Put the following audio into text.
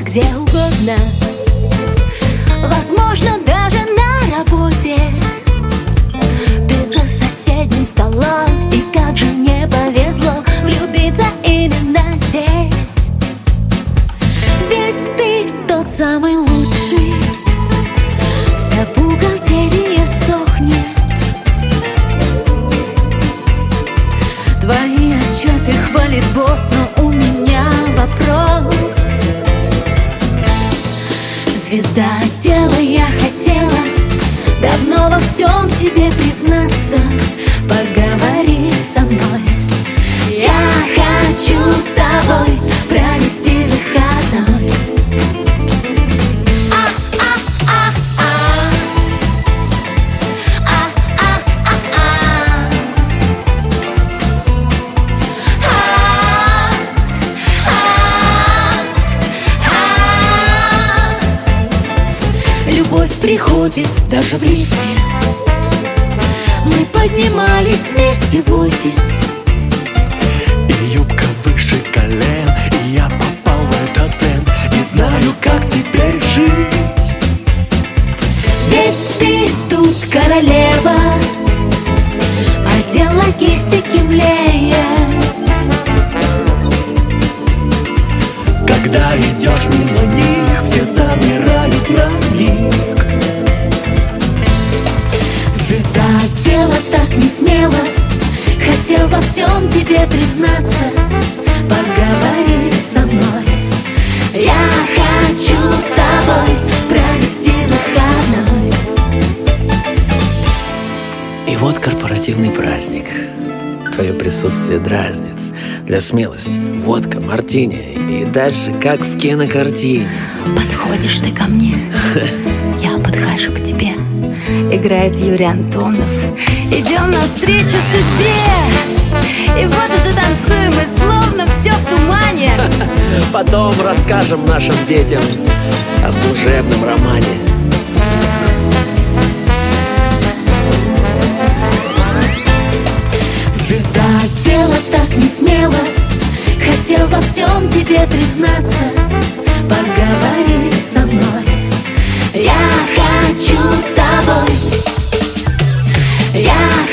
где угодно, возможно, даже на работе. Ты за соседним столом, и как же мне повезло влюбиться именно здесь. Ведь ты тот самый лучший, вся бухгалтерия сохнет. Твои отчеты хвалит босс, но у меня вопрос. Звезда отдела, я хотела давно во всем тебе признаться. Поговори со мной, я хочу с тобой провести выходной. Любовь приходит даже в лифте. Мы поднимались вместе в офис. И юбка выше колен, и я попал в этот плен. Не знаю, как теперь жить. Ведь ты тут королева, отдел логистики млеет. Когда идешь мимо них, все замирают на миг. Звезда отдела так не смело, хотел во всем тебе признаться. Поговори со мной, я хочу с тобой провести выходной. И вот корпоративный праздник. Твое присутствие дразнит. Для смелости водка, мартини и дальше как в кинокартине. Подходишь ты ко мне, я подхожу к тебе. Играет Юрий Антонов. Идем навстречу судьбе. И вот уже танцуем, и словно все в тумане. Потом расскажем нашим детям о служебном романе. Звезда отдела так не смело, хотел во всем тебе признаться. Поговори со мной, я хочу с тобой, я